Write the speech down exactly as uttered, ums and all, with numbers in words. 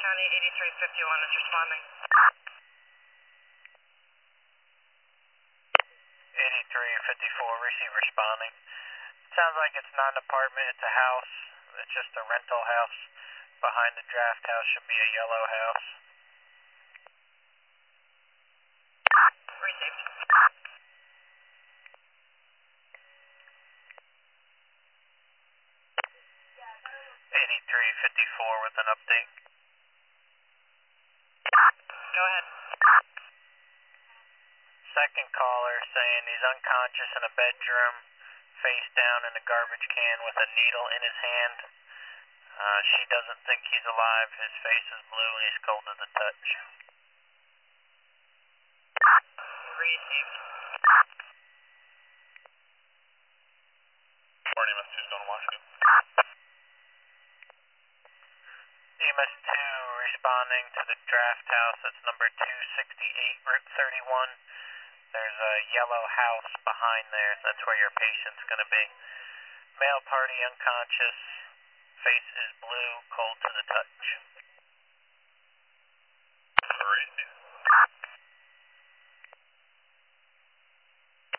County eighty-three fifty-one is responding. eighty-three fifty-four, receive responding. Sounds like it's not an apartment, it's a house. It's just a rental house. Behind the draft house should be a yellow house. Received. eighty-three fifty-four with an update. Go ahead. Second caller saying he's unconscious in a bedroom, face down in a garbage can with a needle in his hand. Uh, she doesn't think he's alive. His face is blue and he's cold to the touch. Received. Morning, E M S two is going to Washington. E M S two responding to the draft house. That's number two sixty-eight, Route thirty-one. There's a yellow house behind there. That's where your patient's going to be. Male party unconscious. Face is blue, cold to the touch.